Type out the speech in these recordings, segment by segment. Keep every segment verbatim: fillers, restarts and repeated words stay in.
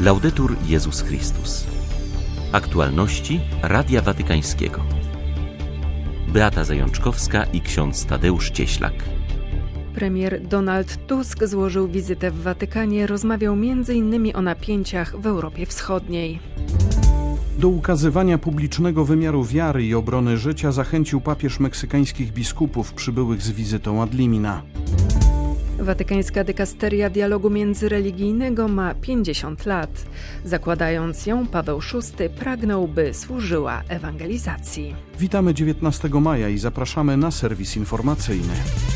Laudetur Jezus Chrystus. Aktualności Radia Watykańskiego. Beata Zajączkowska i ksiądz Tadeusz Cieślak. Premier Donald Tusk złożył wizytę w Watykanie, rozmawiał między innymi o napięciach w Europie Wschodniej. Do ukazywania publicznego wymiaru wiary i obrony życia zachęcił papież meksykańskich biskupów przybyłych z wizytą ad limina. Watykańska dykasteria dialogu międzyreligijnego ma pięćdziesiąt lat. Zakładając ją, Paweł szósty pragnął, by służyła ewangelizacji. Witamy dziewiętnastego maja i zapraszamy na serwis informacyjny.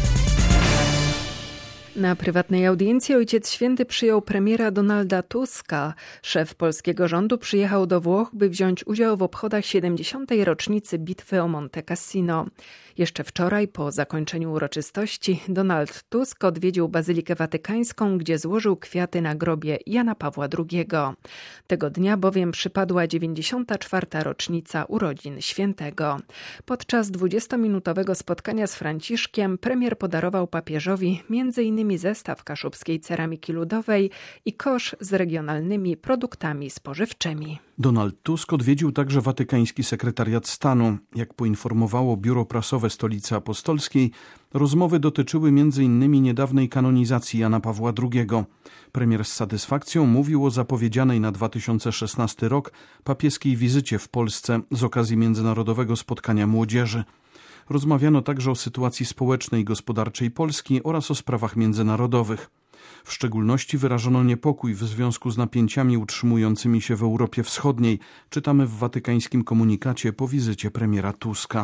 Na prywatnej audiencji Ojciec Święty przyjął premiera Donalda Tuska. Szef polskiego rządu przyjechał do Włoch, by wziąć udział w obchodach siedemdziesiątej rocznicy bitwy o Monte Cassino. Jeszcze wczoraj, po zakończeniu uroczystości, Donald Tusk odwiedził Bazylikę Watykańską, gdzie złożył kwiaty na grobie Jana Pawła drugiego. Tego dnia bowiem przypadła dziewięćdziesiąta czwarta rocznica urodzin świętego. Podczas dwudziestominutowego spotkania z Franciszkiem premier podarował papieżowi między innymi zestaw kaszubskiej ceramiki ludowej i kosz z regionalnymi produktami spożywczymi. Donald Tusk odwiedził także watykański sekretariat stanu. Jak poinformowało biuro prasowe Stolicy Apostolskiej, rozmowy dotyczyły między innymi niedawnej kanonizacji Jana Pawła drugiego. Premier z satysfakcją mówił o zapowiedzianej na dwa tysiące szesnasty rok papieskiej wizycie w Polsce z okazji Międzynarodowego Spotkania Młodzieży. Rozmawiano także o sytuacji społecznej i gospodarczej Polski oraz o sprawach międzynarodowych. W szczególności wyrażono niepokój w związku z napięciami utrzymującymi się w Europie Wschodniej, czytamy w watykańskim komunikacie po wizycie premiera Tuska.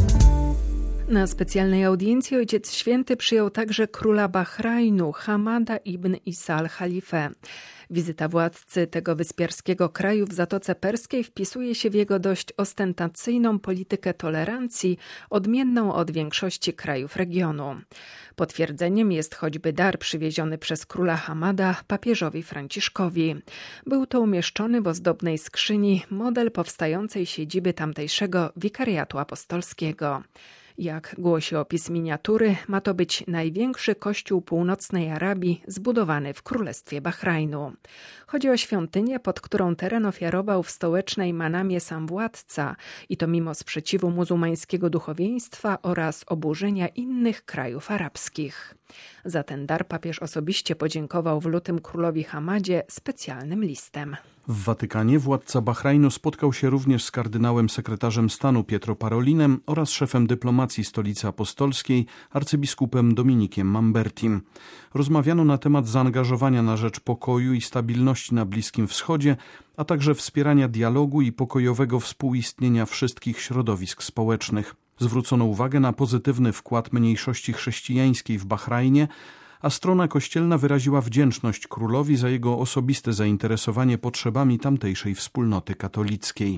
Na specjalnej audiencji Ojciec Święty przyjął także króla Bahrajnu, Hamada ibn Isa al-Halifę. Wizyta władcy tego wyspiarskiego kraju w Zatoce Perskiej wpisuje się w jego dość ostentacyjną politykę tolerancji, odmienną od większości krajów regionu. Potwierdzeniem jest choćby dar przywieziony przez króla Hamada papieżowi Franciszkowi. Był to umieszczony w ozdobnej skrzyni model powstającej siedziby tamtejszego wikariatu apostolskiego. Jak głosi opis miniatury, ma to być największy kościół północnej Arabii zbudowany w Królestwie Bahrajnu. Chodzi o świątynię, pod którą teren ofiarował w stołecznej Manamie sam władca i to mimo sprzeciwu muzułmańskiego duchowieństwa oraz oburzenia innych krajów arabskich. Za ten dar papież osobiście podziękował w lutym królowi Hamadzie specjalnym listem. W Watykanie władca Bahrajnu spotkał się również z kardynałem sekretarzem stanu Pietro Parolinem oraz szefem dyplomacji Stolicy Apostolskiej arcybiskupem Dominikiem Mambertim. Rozmawiano na temat zaangażowania na rzecz pokoju i stabilności na Bliskim Wschodzie, a także wspierania dialogu i pokojowego współistnienia wszystkich środowisk społecznych. Zwrócono uwagę na pozytywny wkład mniejszości chrześcijańskiej w Bahrajnie, a strona kościelna wyraziła wdzięczność królowi za jego osobiste zainteresowanie potrzebami tamtejszej wspólnoty katolickiej.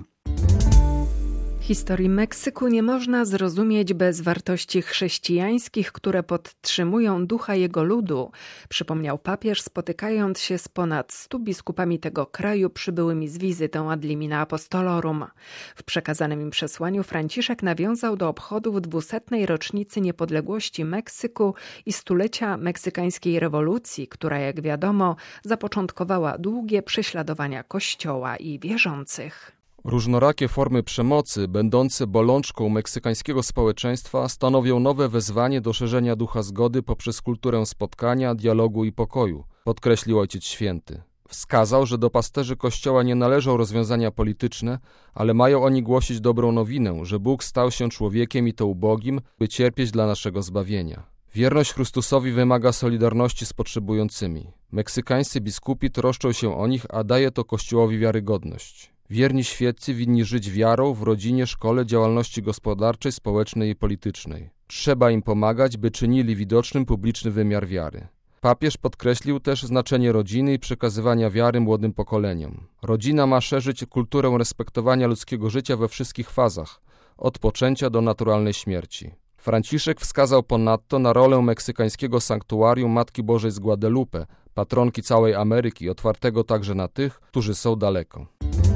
Historii Meksyku nie można zrozumieć bez wartości chrześcijańskich, które podtrzymują ducha jego ludu, przypomniał papież, spotykając się z ponad stu biskupami tego kraju przybyłymi z wizytą ad limina apostolorum. W przekazanym im przesłaniu Franciszek nawiązał do obchodów dwusetnej rocznicy niepodległości Meksyku i stulecia meksykańskiej rewolucji, która, jak wiadomo, zapoczątkowała długie prześladowania Kościoła i wierzących. Różnorakie formy przemocy, będące bolączką meksykańskiego społeczeństwa, stanowią nowe wezwanie do szerzenia ducha zgody poprzez kulturę spotkania, dialogu i pokoju, podkreślił Ojciec Święty. Wskazał, że do pasterzy Kościoła nie należą rozwiązania polityczne, ale mają oni głosić dobrą nowinę, że Bóg stał się człowiekiem i to ubogim, by cierpieć dla naszego zbawienia. Wierność Chrystusowi wymaga solidarności z potrzebującymi. Meksykańscy biskupi troszczą się o nich, a daje to Kościołowi wiarygodność. Wierni świeccy winni żyć wiarą w rodzinie, szkole, działalności gospodarczej, społecznej i politycznej. Trzeba im pomagać, by czynili widocznym publiczny wymiar wiary. Papież podkreślił też znaczenie rodziny i przekazywania wiary młodym pokoleniom. Rodzina ma szerzyć kulturę respektowania ludzkiego życia we wszystkich fazach, od poczęcia do naturalnej śmierci. Franciszek wskazał ponadto na rolę meksykańskiego sanktuarium Matki Bożej z Guadalupe, patronki całej Ameryki, otwartego także na tych, którzy są daleko.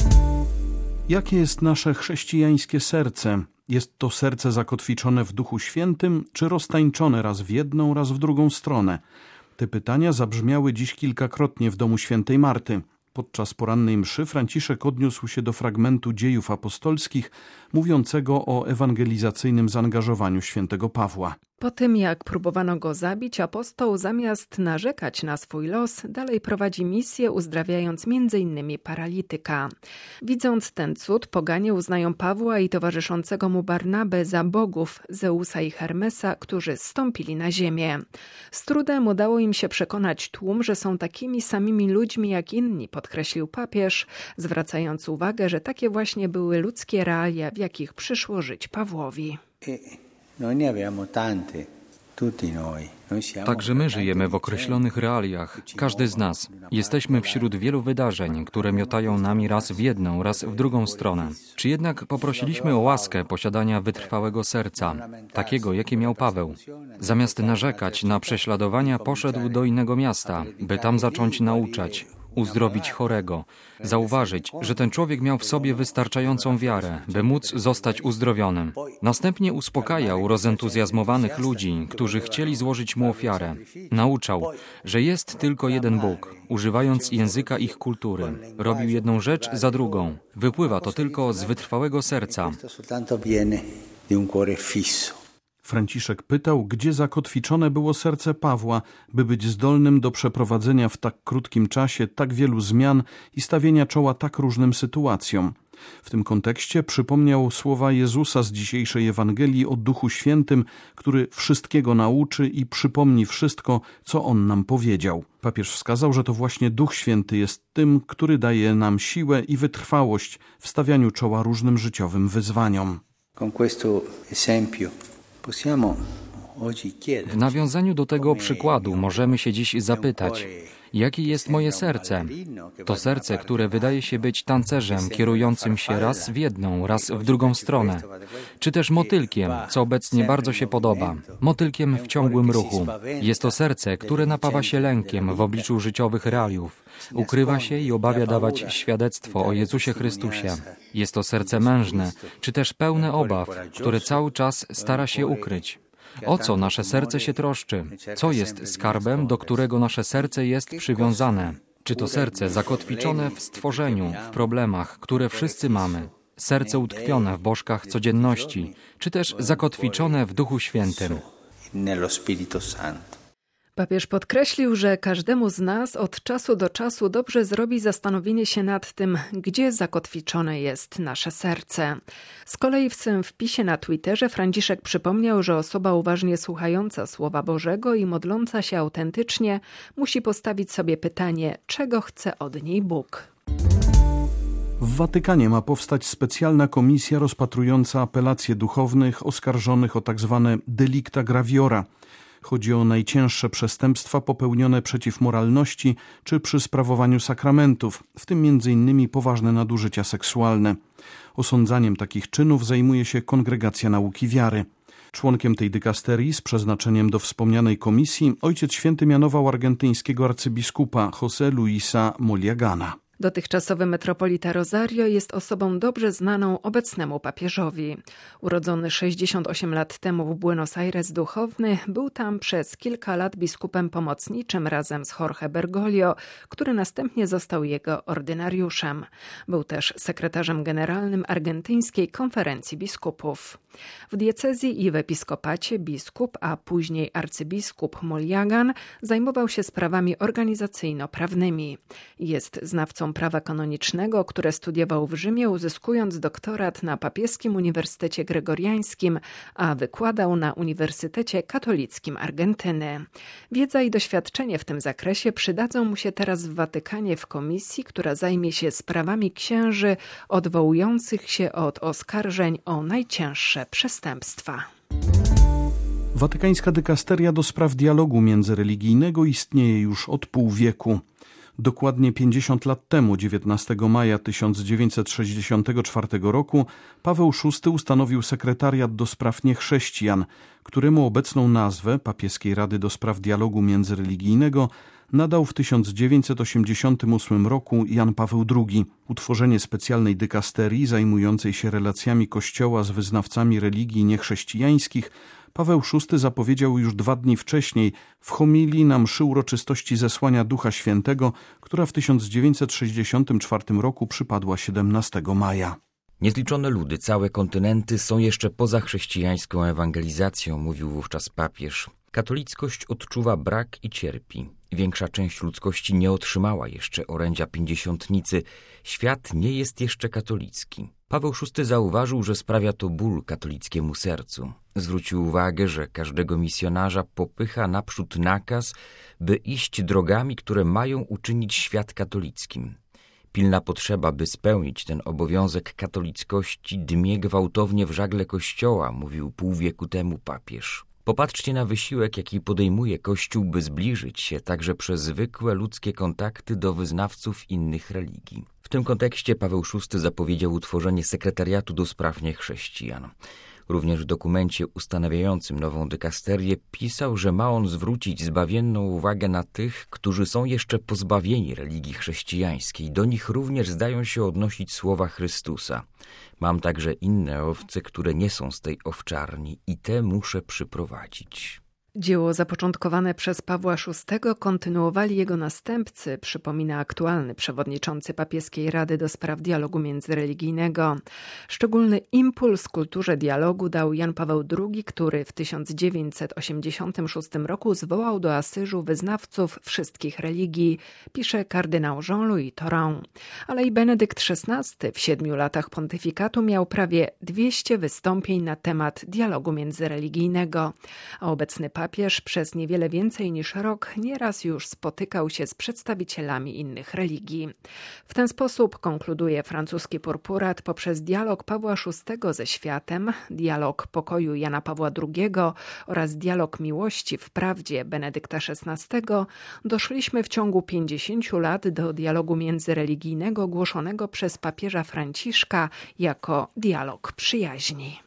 Jakie jest nasze chrześcijańskie serce? Jest to serce zakotwiczone w Duchu Świętym, czy roztańczone raz w jedną, raz w drugą stronę? Te pytania zabrzmiały dziś kilkakrotnie w domu świętej Marty. Podczas porannej mszy Franciszek odniósł się do fragmentu Dziejów Apostolskich mówiącego o ewangelizacyjnym zaangażowaniu świętego Pawła. Po tym, jak próbowano go zabić, apostoł zamiast narzekać na swój los, dalej prowadzi misję, uzdrawiając między innymi paralityka. Widząc ten cud, poganie uznają Pawła i towarzyszącego mu Barnabę za bogów Zeusa i Hermesa, którzy zstąpili na ziemię. Z trudem udało im się przekonać tłum, że są takimi samymi ludźmi jak inni, podkreślił papież, zwracając uwagę, że takie właśnie były ludzkie realia, w jakich przyszło żyć Pawłowi. Także my żyjemy w określonych realiach, każdy z nas. Jesteśmy wśród wielu wydarzeń, które miotają nami raz w jedną, raz w drugą stronę. Czy jednak poprosiliśmy o łaskę posiadania wytrwałego serca, takiego, jakie miał Paweł? Zamiast narzekać na prześladowania, poszedł do innego miasta, by tam zacząć nauczać, uzdrowić chorego, zauważyć, że ten człowiek miał w sobie wystarczającą wiarę, by móc zostać uzdrowionym. Następnie uspokajał rozentuzjazmowanych ludzi, którzy chcieli złożyć mu ofiarę. Nauczał, że jest tylko jeden Bóg, używając języka ich kultury. Robił jedną rzecz za drugą. Wypływa to tylko z wytrwałego serca. Franciszek pytał, gdzie zakotwiczone było serce Pawła, by być zdolnym do przeprowadzenia w tak krótkim czasie tak wielu zmian i stawienia czoła tak różnym sytuacjom. W tym kontekście przypomniał słowa Jezusa z dzisiejszej Ewangelii o Duchu Świętym, który wszystkiego nauczy i przypomni wszystko, co On nam powiedział. Papież wskazał, że to właśnie Duch Święty jest tym, który daje nam siłę i wytrwałość w stawianiu czoła różnym życiowym wyzwaniom. Con questo esempio W nawiązaniu do tego przykładu możemy się dziś zapytać, jakie jest moje serce? To serce, które wydaje się być tancerzem kierującym się raz w jedną, raz w drugą stronę, czy też motylkiem, co obecnie bardzo się podoba, motylkiem w ciągłym ruchu. Jest to serce, które napawa się lękiem w obliczu życiowych realiów, ukrywa się i obawia dawać świadectwo o Jezusie Chrystusie. Jest to serce mężne, czy też pełne obaw, które cały czas stara się ukryć. O co nasze serce się troszczy? Co jest skarbem, do którego nasze serce jest przywiązane? Czy to serce zakotwiczone w stworzeniu, w problemach, które wszyscy mamy? Serce utkwione w bożkach codzienności, czy też zakotwiczone w Duchu Świętym? Papież podkreślił, że każdemu z nas od czasu do czasu dobrze zrobi zastanowienie się nad tym, gdzie zakotwiczone jest nasze serce. Z kolei w swym wpisie na Twitterze Franciszek przypomniał, że osoba uważnie słuchająca Słowa Bożego i modląca się autentycznie musi postawić sobie pytanie, czego chce od niej Bóg. W Watykanie ma powstać specjalna komisja rozpatrująca apelacje duchownych oskarżonych o tzw. delicta graviora. Chodzi o najcięższe przestępstwa popełnione przeciw moralności czy przy sprawowaniu sakramentów, w tym między innymi poważne nadużycia seksualne. Osądzaniem takich czynów zajmuje się Kongregacja Nauki Wiary. Członkiem tej dykasterii z przeznaczeniem do wspomnianej komisji Ojciec Święty mianował argentyńskiego arcybiskupa José Luisa Moliagana. Dotychczasowy metropolita Rosario jest osobą dobrze znaną obecnemu papieżowi. Urodzony sześćdziesiąt osiem lat temu w Buenos Aires duchowny, był tam przez kilka lat biskupem pomocniczym razem z Jorge Bergoglio, który następnie został jego ordynariuszem. Był też sekretarzem generalnym Argentyńskiej Konferencji Biskupów. W diecezji i w episkopacie biskup, a później arcybiskup Moliagan zajmował się sprawami organizacyjno-prawnymi. Jest znawcą prawa kanonicznego, które studiował w Rzymie, uzyskując doktorat na Papieskim Uniwersytecie Gregoriańskim, a wykładał na Uniwersytecie Katolickim Argentyny. Wiedza i doświadczenie w tym zakresie przydadzą mu się teraz w Watykanie w komisji, która zajmie się sprawami księży odwołujących się od oskarżeń o najcięższe przestępstwa. Watykańska dykasteria do spraw dialogu międzyreligijnego istnieje już od pół wieku. Dokładnie pięćdziesiąt lat temu, dziewiętnastego maja tysiąc dziewięćset sześćdziesiątego czwartego roku, Paweł szósty ustanowił sekretariat do spraw niechrześcijan, któremu obecną nazwę Papieskiej Rady do spraw dialogu międzyreligijnego nadał w tysiąc dziewięćset osiemdziesiątym ósmym roku Jan Paweł drugi. Utworzenie specjalnej dykasterii zajmującej się relacjami Kościoła z wyznawcami religii niechrześcijańskich Paweł szósty zapowiedział już dwa dni wcześniej w homilii na mszy uroczystości zesłania Ducha Świętego, która w tysiąc dziewięćset sześćdziesiątym czwartym roku przypadła siedemnastego maja. Niezliczone ludy, całe kontynenty są jeszcze poza chrześcijańską ewangelizacją, mówił wówczas papież. Katolickość odczuwa brak i cierpi. Większa część ludzkości nie otrzymała jeszcze orędzia pięćdziesiątnicy. Świat nie jest jeszcze katolicki. Paweł szósty zauważył, że sprawia to ból katolickiemu sercu. Zwrócił uwagę, że każdego misjonarza popycha naprzód nakaz, by iść drogami, które mają uczynić świat katolickim. Pilna potrzeba, by spełnić ten obowiązek katolickości, dmie gwałtownie w żagle Kościoła, mówił pół wieku temu papież. Popatrzcie na wysiłek, jaki podejmuje Kościół, by zbliżyć się także przez zwykłe ludzkie kontakty do wyznawców innych religii. W tym kontekście Paweł szósty zapowiedział utworzenie sekretariatu do spraw niechrześcijan. Również w dokumencie ustanawiającym nową dykasterię pisał, że ma on zwrócić zbawienną uwagę na tych, którzy są jeszcze pozbawieni religii chrześcijańskiej. Do nich również zdają się odnosić słowa Chrystusa. Mam także inne owce, które nie są z tej owczarni i te muszę przyprowadzić. Dzieło zapoczątkowane przez Pawła szóstego kontynuowali jego następcy, przypomina aktualny przewodniczący Papieskiej Rady do Spraw Dialogu Międzyreligijnego. Szczególny impuls kulturze dialogu dał Jan Paweł drugi, który w tysiąc dziewięćset osiemdziesiątym szóstym roku zwołał do Asyżu wyznawców wszystkich religii, pisze kardynał Jean-Louis Tauran. Ale i Benedykt szesnasty w siedmiu latach pontyfikatu miał prawie dwieście wystąpień na temat dialogu międzyreligijnego, a obecny papież przez niewiele więcej niż rok nieraz już spotykał się z przedstawicielami innych religii. W ten sposób, konkluduje francuski purpurat, poprzez dialog Pawła szóstego ze światem, dialog pokoju Jana Pawła drugiego oraz dialog miłości w prawdzie Benedykta szesnastego, doszliśmy w ciągu pięćdziesięciu lat do dialogu międzyreligijnego głoszonego przez papieża Franciszka jako dialog przyjaźni.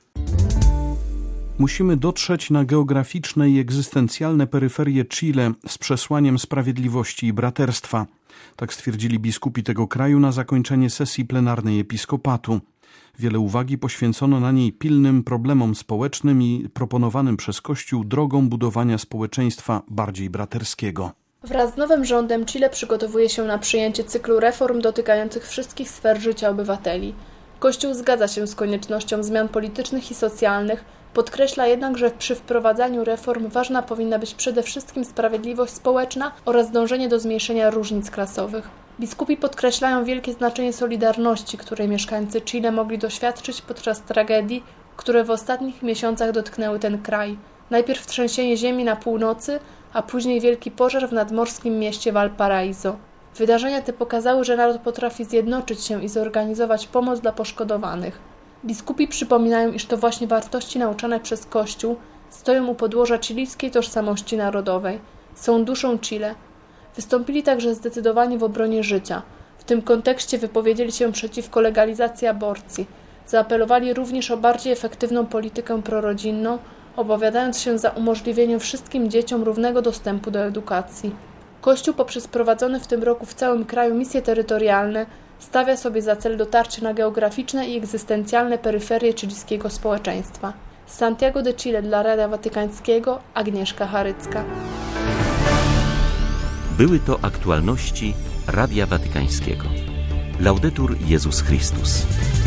Musimy dotrzeć na geograficzne i egzystencjalne peryferie Chile z przesłaniem sprawiedliwości i braterstwa. Tak stwierdzili biskupi tego kraju na zakończenie sesji plenarnej episkopatu. Wiele uwagi poświęcono na niej pilnym problemom społecznym i proponowanym przez Kościół drogą budowania społeczeństwa bardziej braterskiego. Wraz z nowym rządem Chile przygotowuje się na przyjęcie cyklu reform dotykających wszystkich sfer życia obywateli. Kościół zgadza się z koniecznością zmian politycznych i socjalnych, podkreśla jednak, że przy wprowadzaniu reform ważna powinna być przede wszystkim sprawiedliwość społeczna oraz dążenie do zmniejszenia różnic klasowych. Biskupi podkreślają wielkie znaczenie solidarności, której mieszkańcy Chile mogli doświadczyć podczas tragedii, które w ostatnich miesiącach dotknęły ten kraj. Najpierw trzęsienie ziemi na północy, a później wielki pożar w nadmorskim mieście Valparaíso. Wydarzenia te pokazały, że naród potrafi zjednoczyć się i zorganizować pomoc dla poszkodowanych. Biskupi przypominają, iż to właśnie wartości nauczane przez Kościół stoją u podłoża chilijskiej tożsamości narodowej. Są duszą Chile. Wystąpili także zdecydowanie w obronie życia. W tym kontekście wypowiedzieli się przeciwko legalizacji aborcji. Zaapelowali również o bardziej efektywną politykę prorodzinną, opowiadając się za umożliwieniem wszystkim dzieciom równego dostępu do edukacji. Kościół poprzez prowadzone w tym roku w całym kraju misje terytorialne stawia sobie za cel dotarcie na geograficzne i egzystencjalne peryferie chilijskiego społeczeństwa. Z Santiago de Chile dla Radia Watykańskiego Agnieszka Harycka. Były to aktualności Radia Watykańskiego. Laudetur Jezus Chrystus.